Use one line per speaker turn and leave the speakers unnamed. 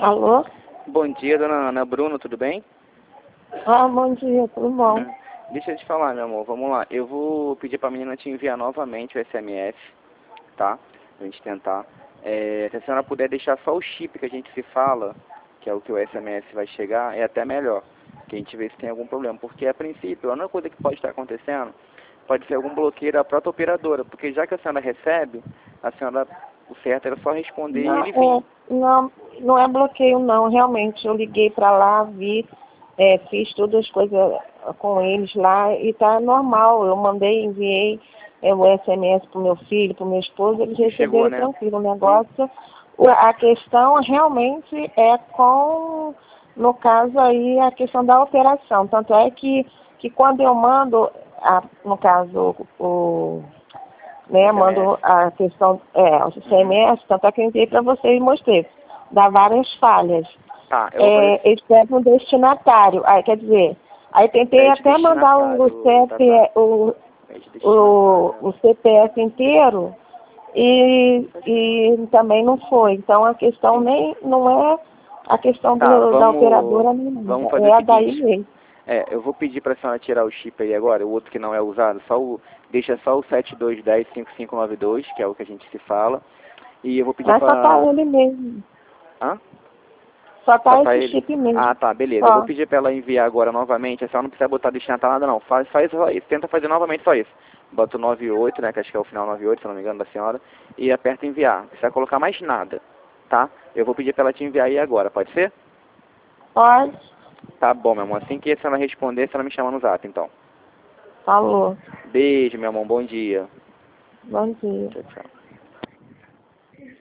Alô?
Bom dia, dona Ana Bruno, tudo bem?
Bom dia, tudo bom?
Deixa eu te falar, meu amor, vamos lá. Eu vou pedir pra menina te enviar novamente o SMS, tá? Pra gente tentar. Se a senhora puder deixar só o chip que a gente se fala, que é o que o SMS vai chegar, é até melhor. Que a gente vê se tem algum problema. Porque, a princípio, a única coisa que pode estar acontecendo pode ser algum bloqueio da própria operadora. Porque já que a senhora recebe, a senhora, o certo era só responder e ele vir.
Não é bloqueio não, realmente. Eu liguei para lá, vi, fiz todas as coisas com eles lá e tá normal. Eu mandei, enviei o SMS pro meu filho, pro meu esposo, eles
Chegou,
receberam
né?
tranquilo o negócio. A questão realmente é com, no caso aí, a questão da operação. Tanto é que quando eu mando, no caso, mando a questão, o CMS, tanto é que eu enviei para vocês e mostrei, dá várias falhas.
Tá, eu vou fazer...
Eles pedem um destinatário, aí quer dizer, aí tentei até mandar o CPF inteiro e também não foi. Então a questão não é a questão da operadora,
vamos
não,
fazer
é
o
a daí
seguinte.
mesmo.
Eu vou pedir para a senhora tirar o chip aí agora, o outro que não é usado, deixa só o 7210-5592, que é o que a gente se fala. E eu vou pedir
Mas só tá
para...
ele mesmo.
Hã?
Só
Só
tá
tá
esse
ele?
chip mesmo.
Ah, tá, beleza. Eu vou
Só.
pedir para ela enviar agora novamente, a senhora não precisa botar destinatário nada não, faz só isso, tenta fazer novamente só isso. Bota o 98, né, que acho que é o final 98, se não me engano, da senhora, e aperta enviar. Não precisa colocar mais nada, tá? Eu vou pedir para ela te enviar aí agora, pode ser?
Pode.
Tá bom, meu amor. Assim que a senhora responder, a senhora me chama no zap, então.
Falou.
Beijo, meu amor. Bom dia.
Bom dia.
Tchau, tchau.